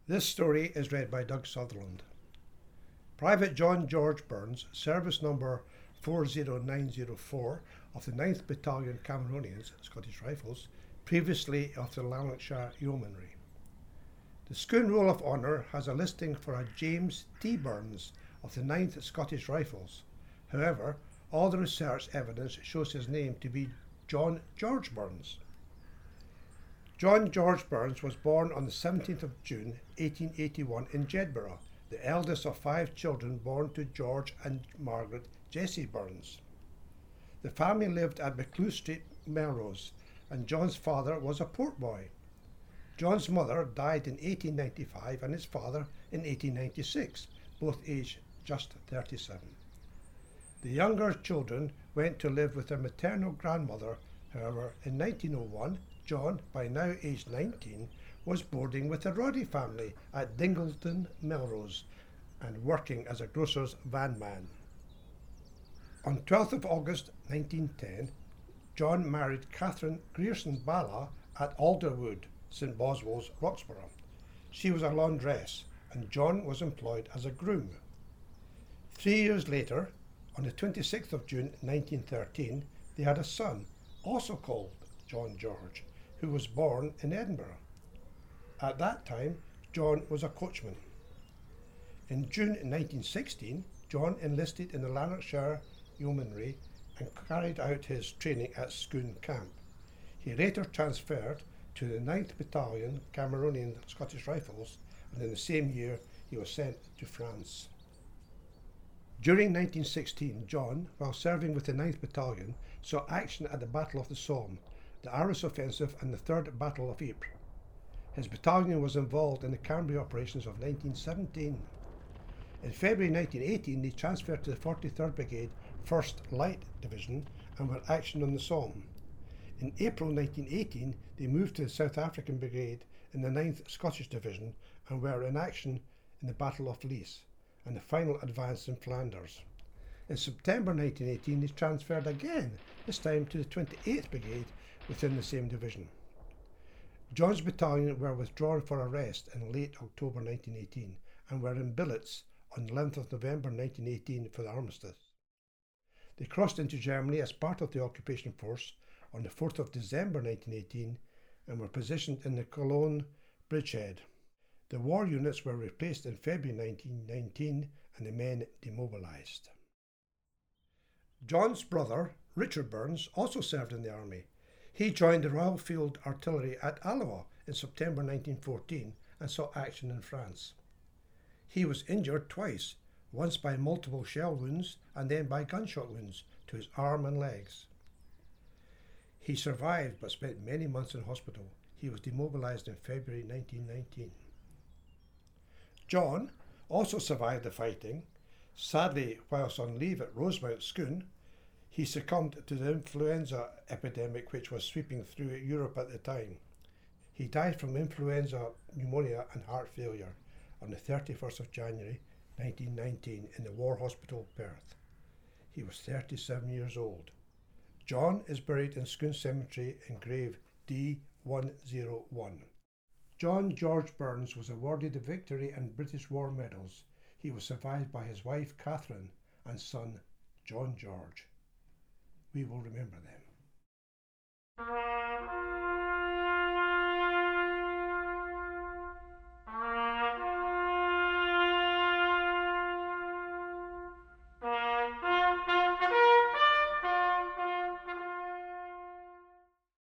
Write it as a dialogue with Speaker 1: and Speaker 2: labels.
Speaker 1: This story is read by Doug Sutherland. Private John George Burns, service number 40904 of the 9th Battalion Cameronians, Scottish Rifles, previously of the Lanarkshire Yeomanry. The Scone Roll of Honour has a listing for a James T. Burns of the 9th Scottish Rifles. However, all the research evidence shows his name to be John George Burns. John George Burns was born on the 17th of June 1881 in Jedburgh, the eldest of 5 children born to George and Margaret Jessie Burns. The family lived at McClue Street, Melrose, and John's father was a port boy. John's mother died in 1895 and his father in 1896, both aged just 37. The younger children went to live with their maternal grandmother. However, in 1901, John, by now aged 19, was boarding with the Roddy family at Dingleton, Melrose, and working as a grocer's van man. On 12th of August 1910, John married Catherine Grierson Bala at Alderwood, St Boswell's, Roxburgh. She was a laundress, and John was employed as a groom. 3 years later, on the 26th of June 1913, they had a son, also called John George, who was born in Edinburgh. At that time, John was a coachman. In June 1916, John enlisted in the Lanarkshire Yeomanry and carried out his training at Scone Camp. He later transferred to the 9th Battalion Cameronian Scottish Rifles, and in the same year he was sent to France. During 1916, John, while serving with the 9th Battalion, saw action at the Battle of the Somme, the Arras Offensive and the Third Battle of Ypres. His battalion was involved in the Cambrai operations of 1917. In February 1918, they transferred to the 43rd Brigade, 1st Light Division, and were action on the Somme. In April 1918, they moved to the South African Brigade in the 9th Scottish Division and were in action in the Battle of Lys and the final advance in Flanders. In September 1918, they transferred again, this time to the 28th Brigade within the same division. John's battalion were withdrawn for a rest in late October 1918 and were in billets on the 11th of November 1918 for the armistice. They crossed into Germany as part of the occupation force on the 4th of December 1918 and were positioned in the Cologne bridgehead. The war units were replaced in February 1919 and the men demobilised. John's brother, Richard Burns, also served in the army. He joined the Royal Field Artillery at Alloa in September 1914 and saw action in France. He was injured twice, once by multiple shell wounds and then by gunshot wounds to his arm and legs. He survived but spent many months in hospital. He was demobilised in February 1919. John also survived the fighting. Sadly, whilst on leave at Rosemount, Scone, he succumbed to the influenza epidemic which was sweeping through Europe at the time. He died from influenza, pneumonia and heart failure on the 31st of January 1919 in the War Hospital, Perth. He was 37 years old. John is buried in Scone Cemetery in grave D101. John George Burns was awarded the Victory and British War Medals. He was survived by his wife Catherine and son John George. We will remember them.